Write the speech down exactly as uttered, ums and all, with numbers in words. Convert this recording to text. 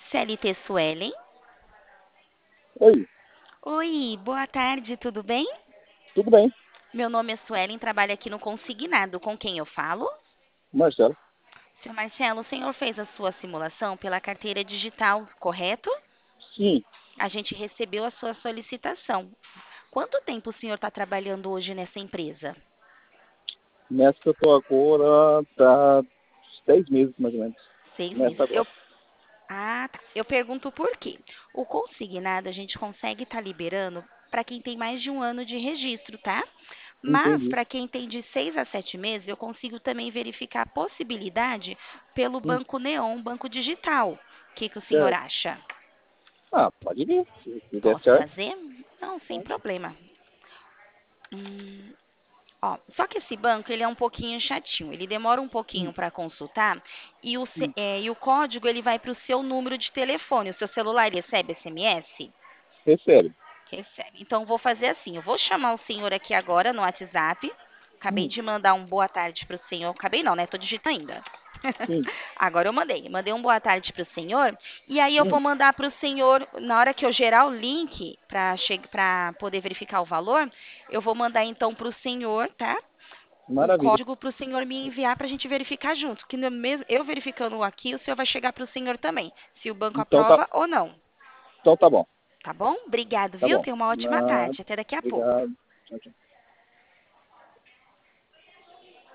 C L T Suelen. Oi, Oi, boa tarde, tudo bem? tudo bem? Meu nome é Suelen, trabalho aqui no Consignado. Com quem eu falo? Marcelo? Seu Marcelo, o senhor fez a sua simulação pela carteira digital, correto? Sim, A gente recebeu a sua solicitação. Quanto tempo o senhor está trabalhando hoje nessa empresa? nessa que eu tô agora, tá uns dez meses mais ou menos. Seis Nessa meses. Eu, agora. ah, tá. Eu pergunto por quê. O consignado a gente consegue estar liberando para quem tem mais de um ano de registro, tá? Mas Entendi. para quem tem de seis a sete meses, eu consigo também verificar a possibilidade pelo Hum, Banco Neon, Banco Digital. O que, que o senhor certo. acha? Ah, pode ir. Se, se der Posso certo, fazer? Não, sem pode. problema. Hum, ó, só que esse banco ele é um pouquinho chatinho. Ele demora um Hum, pouquinho para consultar e o, ce- hum. é, e o código ele vai para o seu número de telefone. O seu celular recebe S M S? Recebe. Recebe. Então, vou fazer assim: eu vou chamar o senhor aqui agora no WhatsApp. Acabei Hum, de mandar um boa tarde para o senhor. Acabei não, né? Tô digitando ainda. sim. Agora eu mandei. Mandei um boa tarde para o senhor. E aí eu Hum, vou mandar para o senhor, na hora que eu gerar o link para para poder verificar o valor, eu vou mandar então para o senhor, tá? O maravilha. código para o senhor me enviar para a gente verificar junto. Que no mesmo, eu verificando aqui, o senhor vai chegar para o senhor também, se o banco Então tá, aprova ou não. então tá bom. Tá bom? Obrigado, Tá viu? bom. Tenha uma ótima Nada. tarde. Até daqui a pouco. Obrigado. Tchau, tchau.